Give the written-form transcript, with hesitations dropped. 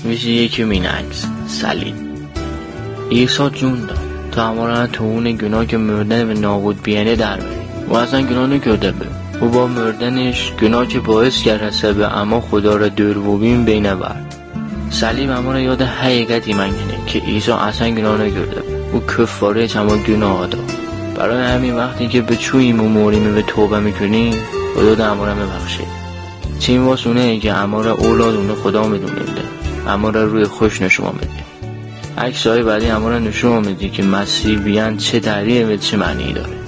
میشه یکی من عکس صلیب. عیسی جون داد تا همارا تو اون گناه که مردن و نابود بیانه در بریم. و اصلا گناه نکرده به و با مردنش گناه که باعث کرد حسابه اما خدا را دروبین بینه برد. صلیب همارا یاد حقیقتی منگنه که عیسی اصلا گناه نکرده به و کفاره چما گناه داد. برای همین وقتی که به چوییم و موریم و توبه میکنیم خدا در همارا میبخشه. چین واسونه که همارا اولادونه خدا میدونه همارا روی خوش نشون میده. عکسای بعدی همارا نشون میده که مسیح بیان چه تعریه و چه معنی داره.